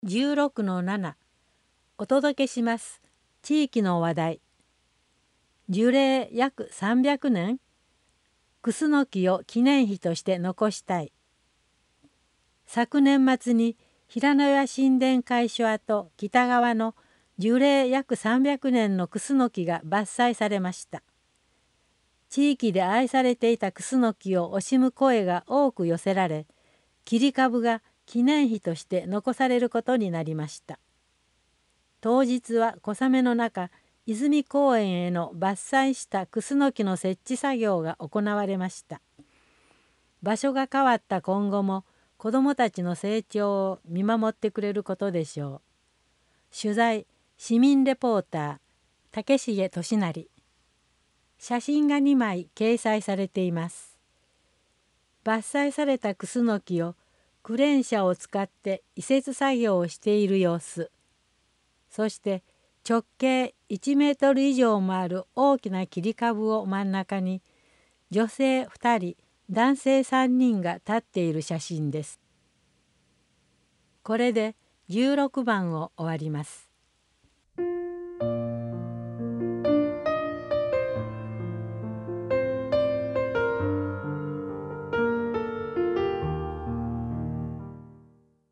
16-7お届けします。地域の話題。樹齢約300年、クスノキを記念碑として残したい。昨年末に平野屋神殿会所跡北側の樹齢約300年のクスノキが伐採されました。地域で愛されていたクスノキを惜しむ声が多く寄せられ、切り株が記念碑として残されることになりました。当日は小雨の中、泉公園への伐採したクスノキの設置作業が行われました。場所が変わった今後も子どもたちの成長を見守ってくれることでしょう。取材、市民レポーター、竹重俊成。写真が2枚掲載されています。伐採されたクスノキをクレーン車を使って移設作業をしている様子。そして直径1メートル以上もある大きな切り株を真ん中に女性2人、男性3人が立っている写真です。これで16番を終わります。